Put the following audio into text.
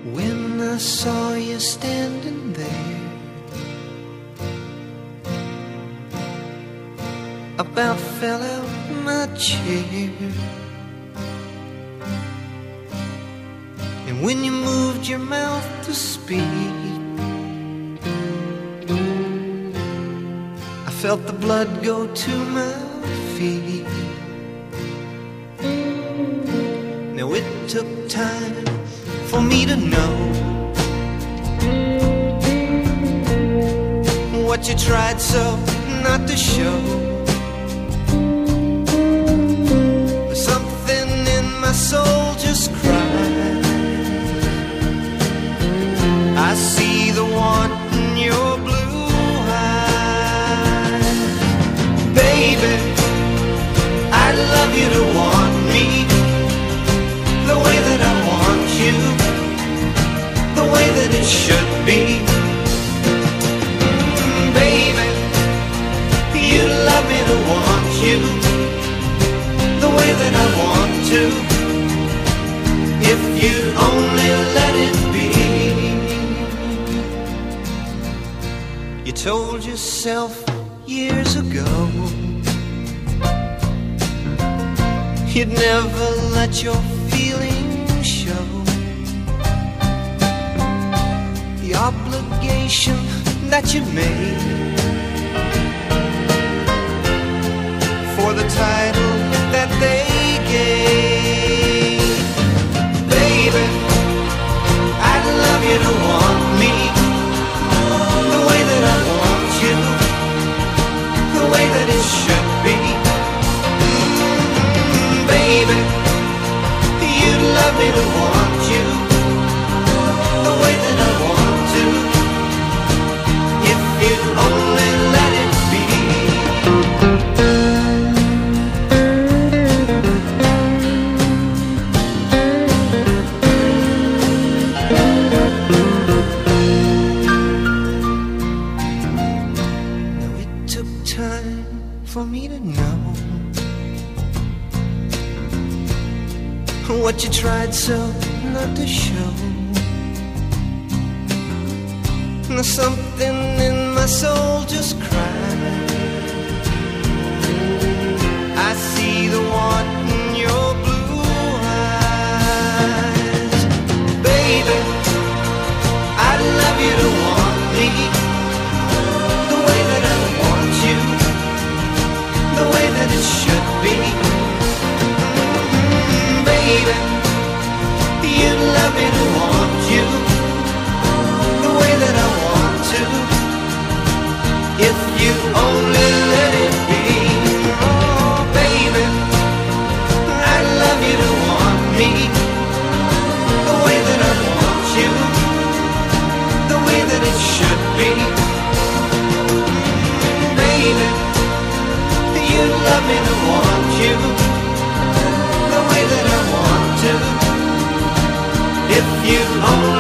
When I saw you standing there, about fell out my chair. And when you moved your mouth to speak, I felt the blood go to my feet. Now it took time for me to know what you tried so not to show. Something in my soul just cried. I see the want in your blue eyes. Baby, I'd love you to want me the way that I want you, the way that it should be. Baby, you love me to want you the way that I want to, if you'd only let it be. You told yourself years ago you'd never let your feelings show. The obligation that you made for the title that they gave. Baby, I'd love you to want me the way that I want you, the way that it should be. Baby, you'd love me to want you the way that I want to, if you'd only let it be. Now it took time for me to know what you tried so not to show. Now something in my soul just cried. I see the want in your blue eyes. Baby, I'd love you to want me the way that I want you, the way that it should be. Baby, you'd love me to want you the way that I want to, if you only let it be. Oh, baby, I'd love you to want me the way that I want you, the way that it should be. Baby, you'd love me to want you the way that I want to, if you only